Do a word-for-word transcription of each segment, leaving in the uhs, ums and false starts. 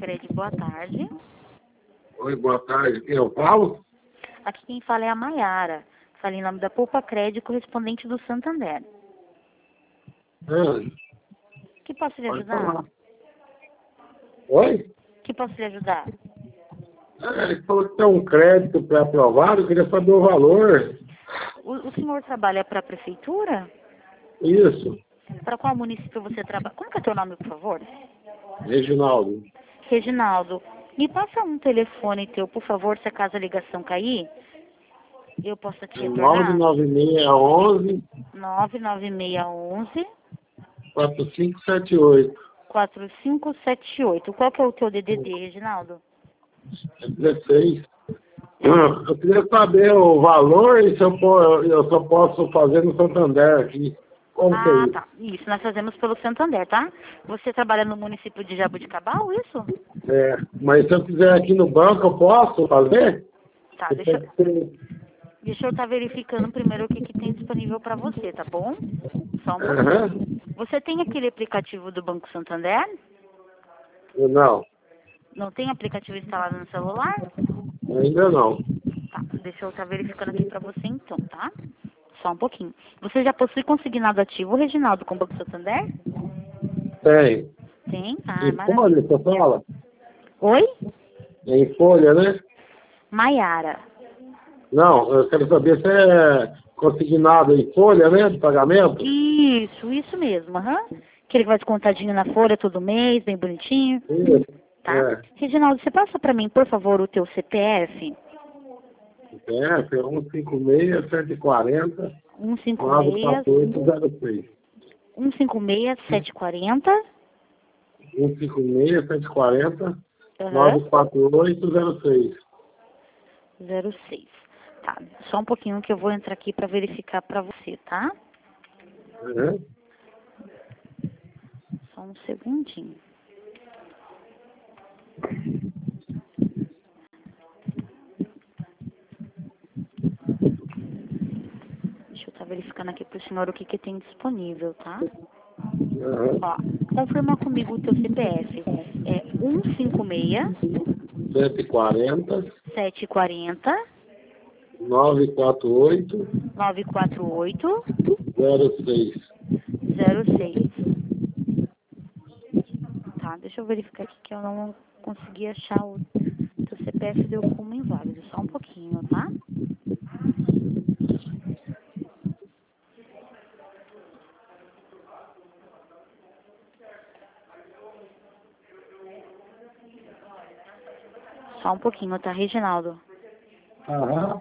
Cred, boa tarde. Oi, boa tarde. Quem eu falo? Aqui quem fala é a Maiara. Fala em nome da Poupa Cred, correspondente do Santander. Ah, Que posso lhe pode ajudar? falar. Oi? Que posso lhe ajudar? É, ele falou que tem um crédito pré-aprovado, eu queria saber o valor. O, o senhor trabalha para a prefeitura? Isso, Para qual município você trabalha? Como que é teu nome, por favor? Reginaldo. Reginaldo, me passa um telefone teu, por favor, se acaso a ligação cair. Eu posso te nove retornar? nove seis um um nove nove seis um um quatro cinco sete oito. quatro cinco sete oito. Qual que é o teu D D D, Reginaldo? É dezesseis. Ah, eu queria saber o valor e se eu, po- eu só posso fazer no Santander aqui. Como que é Ah, isso? tá. Isso, nós fazemos pelo Santander, tá? Você trabalha no município de Jabuticabal, isso? É, mas se eu quiser aqui no banco, eu posso fazer? Tá, Eu deixa, tenho que ter- deixa eu estar verificando primeiro o que, que tem disponível para você, tá bom? Só um Aham. pouquinho. Você tem aquele aplicativo do Banco Santander? Não, Não tem aplicativo instalado no celular? ainda não. Tá, deixa eu estar verificando aqui para você então, tá? Só um pouquinho. Você já possui consignado ativo, Reginaldo, com o Banco Santander? Tem. Tem? Ah, Em folha, maravilha. você fala? Oi? Em folha, né? Maiara. Não, eu quero saber se é consignado em folha, né? De pagamento? Isso, isso mesmo, aham. Aquele que vai descontadinho na folha todo mês, bem bonitinho, Isso. tá? É. Reginaldo, você passa para mim, por favor, o teu C P F? É, é um cinco seis, sete quatro zero, um cinco nove seis, quatro oito zero seis. um cinco seis, sete quatro zero, um cinco seis, sete quatro zero, aham, nove quatro oito zero seis. zero seis. Tá, só um pouquinho que eu vou entrar aqui para verificar para você, tá? Uhum. Só um segundinho. Deixa eu estar verificando aqui pro senhor o que que tem disponível, tá? Uhum. Ó, confirma comigo o teu C P F. É um cinco seis, cento e quarenta, sete quatro zero, nove quatro oito nove quatro oito zero seis. zero seis. Tá, deixa eu verificar aqui que eu não consegui achar o teu C P F, deu como inválido. Só um pouquinho, tá? Só um pouquinho, tá, Reginaldo? Aham.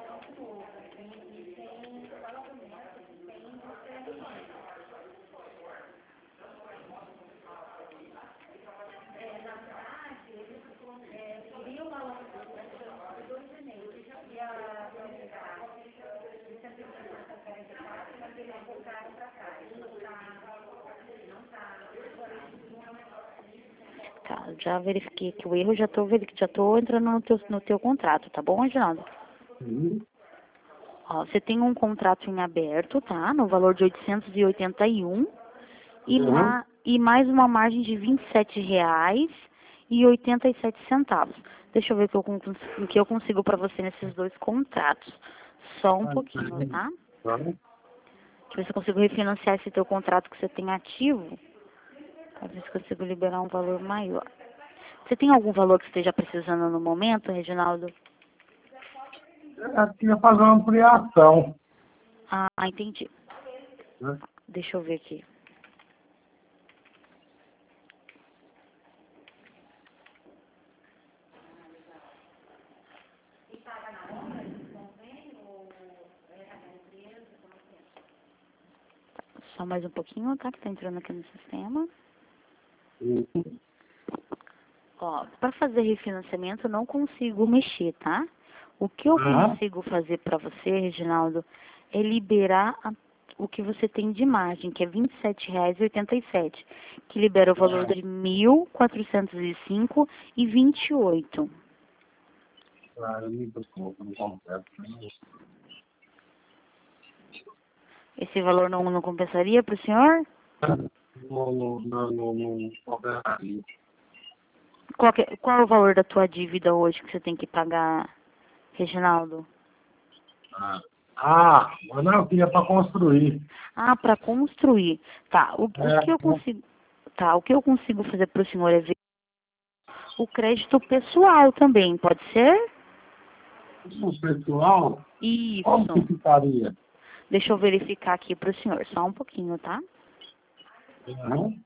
Tá, já verifiquei aqui o erro, já tô, veri- já tô entrando no teu, no teu contrato, tá bom, Reginaldo? Uhum. Ó, você tem um contrato em aberto, tá? No valor de oitocentos e oitenta e um e, Uhum. ma e mais uma margem de vinte e sete reais e oitenta e sete centavos. Deixa eu ver o que eu, con- o que eu consigo para você nesses dois contratos. Só um pouquinho, tá? Tá. Deixa eu ver se eu consigo refinanciar esse teu contrato que você tem ativo. Pra ver se eu consigo liberar um valor maior. Você tem algum valor que esteja precisando no momento, Reginaldo? Eu queria fazer uma ampliação, Ah, entendi. né? Deixa eu ver aqui. Só mais um pouquinho, tá? Que tá entrando aqui no sistema. Uhum. Ó, para fazer refinanciamento eu não consigo mexer, tá? O que eu Aham. consigo fazer para você, Reginaldo, é liberar a- o que você tem de margem, que é vinte e sete reais e oitenta e sete, que libera o valor de mil quatrocentos e cinco e vinte e oito. Ah, eu não tô- não completo. Esse valor não, não compensaria para o senhor? Não, não, não, não, não completaria. Qual, que, é- qual é o valor da tua dívida hoje que você tem que pagar, Reginaldo? Ah, ah mas não, tinha para construir. Ah, para construir. Tá, o, o É, que eu consigo... Tá, o que eu consigo fazer para o senhor é ver o crédito pessoal também, pode ser? o pessoal, como que Isso. ficaria? Deixa eu verificar aqui para o senhor, só um pouquinho, tá? Uhum.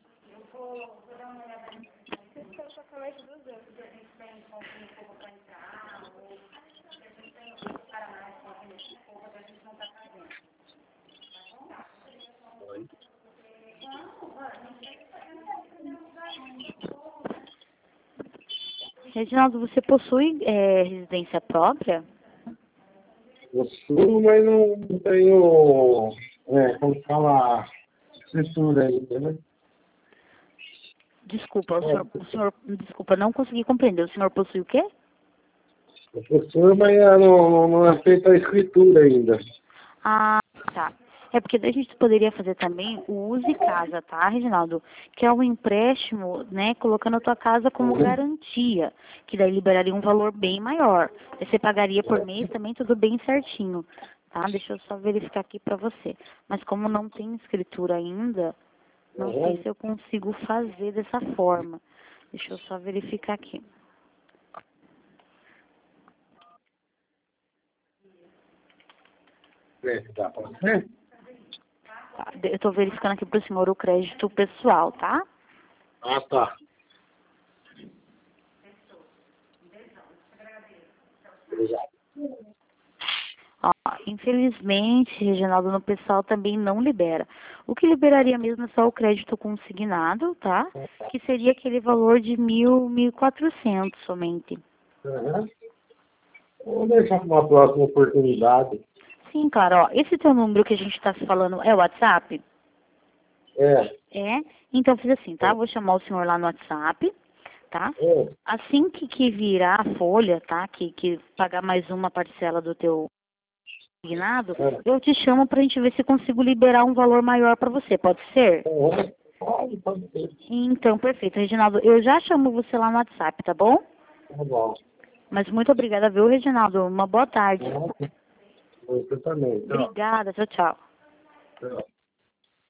Reginaldo, você possui é, residência própria? Eu sou, mas não tenho, é, como fala, escritura ainda, né? Desculpa, o É, senhor, o senhor, desculpa, não consegui compreender. O senhor possui o quê? professor, mas é, não, não, não é feita a escritura ainda. Ah, tá. É porque daí a gente poderia fazer também o Use Casa, tá, Reginaldo? Que é um empréstimo, né, colocando a tua casa como Uhum. garantia, que daí liberaria um valor bem maior. Aí você pagaria por mês também tudo bem certinho, tá? Deixa eu só verificar aqui pra você. Mas como não tem escritura ainda, não sei Uhum. se eu consigo fazer dessa forma. Deixa eu só verificar aqui. É, dá pra ser? Tá, eu tô verificando aqui pro senhor o crédito pessoal, tá? Ah, tá. Obrigado. Ó, infelizmente, Reginaldo, no pessoal também não libera. O que liberaria mesmo é só o crédito consignado, tá? Que seria aquele valor de mil, mil e quatrocentos somente. Uhum. Vou deixar para uma próxima oportunidade. Sim, claro, ó, esse teu número que a gente está se falando é o WhatsApp? É. É? Então fiz assim, tá? Vou chamar o senhor lá no WhatsApp, tá? É. Assim que, que virar a folha, tá? Que, que pagar mais uma parcela do teu consignado, É. eu te chamo pra gente ver se consigo liberar um valor maior para você, pode ser? Uhum. Pode, pode ser. Então, perfeito, Reginaldo. Eu já chamo você lá no WhatsApp, tá bom? Tá bom. Mas muito obrigada, viu, Reginaldo? Uma boa tarde. Uhum. Você também. Tchau. Obrigada, tchau, tchau. Tchau.